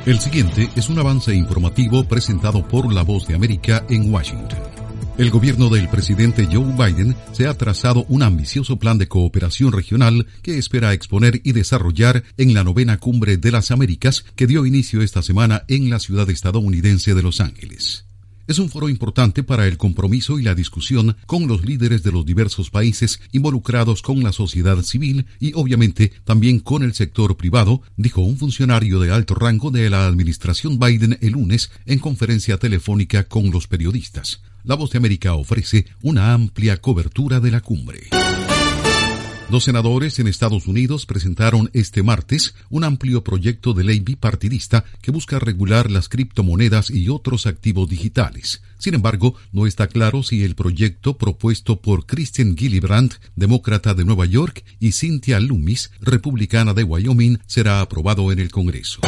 El siguiente es un avance informativo presentado por La Voz de América en Washington. El gobierno del presidente Joe Biden se ha trazado un ambicioso plan de cooperación regional que espera exponer y desarrollar en la 9ª Cumbre de las Américas que dio inicio esta semana en la ciudad estadounidense de Los Ángeles. Es un foro importante para el compromiso y la discusión con los líderes de los diversos países involucrados con la sociedad civil y obviamente también con el sector privado, dijo un funcionario de alto rango de la administración Biden el lunes en conferencia telefónica con los periodistas. La Voz de América ofrece una amplia cobertura de la cumbre. 2 senadores en Estados Unidos presentaron este martes un amplio proyecto de ley bipartidista que busca regular las criptomonedas y otros activos digitales. Sin embargo, no está claro si el proyecto propuesto por Kristen Gillibrand, demócrata de Nueva York, y Cynthia Lummis, republicana de Wyoming, será aprobado en el Congreso.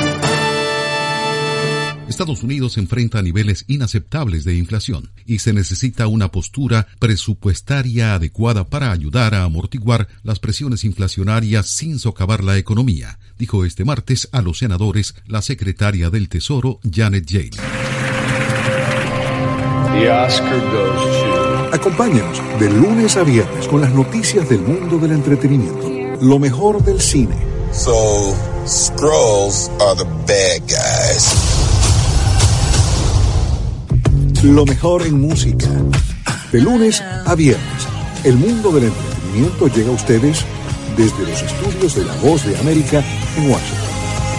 Estados Unidos enfrenta niveles inaceptables de inflación y se necesita una postura presupuestaria adecuada para ayudar a amortiguar las presiones inflacionarias sin socavar la economía, dijo este martes a los senadores la secretaria del Tesoro, Janet Yellen. Acompáñanos de lunes a viernes con las noticias del mundo del entretenimiento, lo mejor del cine. So, Skrulls are the bad guys. Lo mejor en música. De lunes a viernes, el mundo del entretenimiento llega a ustedes desde los estudios de La Voz de América en Washington.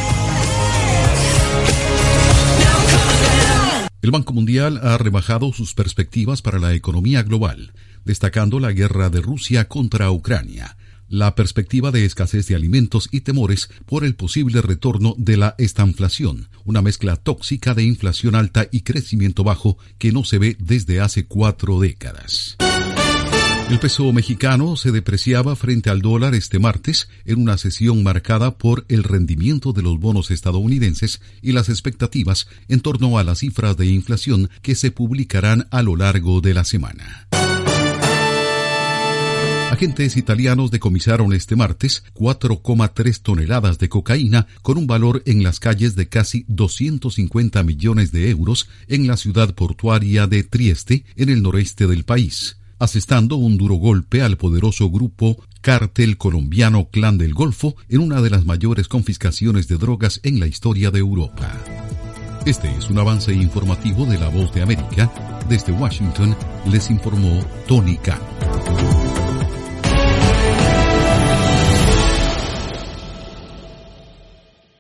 El Banco Mundial ha rebajado sus perspectivas para la economía global, destacando la guerra de Rusia contra Ucrania, la perspectiva de escasez de alimentos y temores por el posible retorno de la estanflación, una mezcla tóxica de inflación alta y crecimiento bajo que no se ve desde hace 4 décadas. El peso mexicano se depreciaba frente al dólar este martes en una sesión marcada por el rendimiento de los bonos estadounidenses y las expectativas en torno a las cifras de inflación que se publicarán a lo largo de la semana. Agentes italianos decomisaron este martes 4,3 toneladas de cocaína con un valor en las calles de casi 250 millones de euros en la ciudad portuaria de Trieste, en el noreste del país, asestando un duro golpe al poderoso grupo cártel colombiano Clan del Golfo en una de las mayores confiscaciones de drogas en la historia de Europa. Este es un avance informativo de La Voz de América. Desde Washington les informó Tony Cano.